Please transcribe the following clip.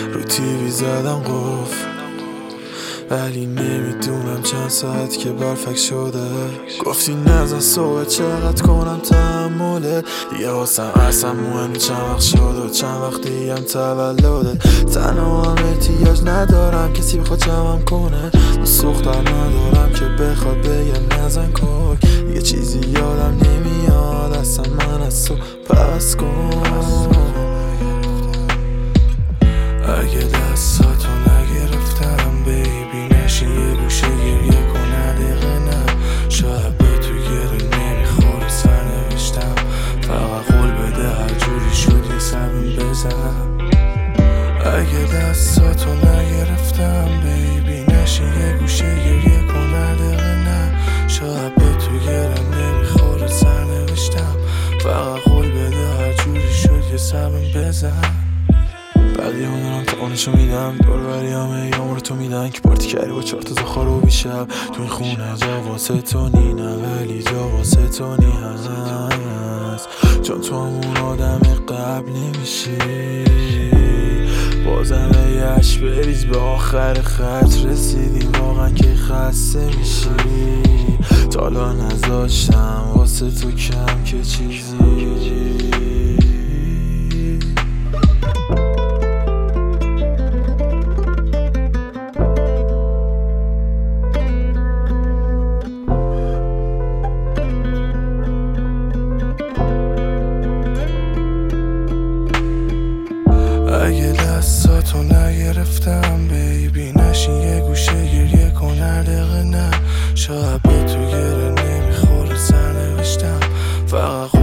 رو تیوی زدم قفل، ولی نمیدونم چند ساعت که برفک شده. گفتی نزن صبح چقدر کنم تحمله، دیگه واسم اصلا مهم چند وقت شد و چند وقت دیگه هم تولده. تنها هم احتیاج ندارم کسی بخواد جمعم کنه، دوست دختر ندارم که بخواد بگه نزن کوک. دیگه چیزی یادم نمیاد اصلا من از تو پس کن. اگه دستاتو نگرفتم بیبی نشین یه گوشه گریه کن دقیقه نه. شاید به تو گره نمیخوره سرنوشتم، فقط قول بده هر جوری شد یه سبین بزن. اگه دستاتو نگرفتم بیبی نشین یه گوشه گریه کن دقیقه نه. شاید به تو گره نمیخوره سرنوشتم، فقط قول بده هر جوری شد یه سبین بزن. بعدی هم دارم تا آنشو میدم، دور بری همه عمر تو میدن که پارتی کردی با 4 تا زخار رو بیشب. تو این خونه جا واسه تو نی نه، ولی جا واسه تو نی هست، چون تو همون آدم قبل نمیشی. بازم یش بریز به آخر خط رسیدیم، واقعا که خسته میشی. تا حالا نذاشتم واسه تو کم که چیزی. اگه دستاتو نگرفتم بیبی نشین یه گوشه گریه کن هر دقیقه نه. شاید به تو گره نمیخوره سرنوشتم، فقط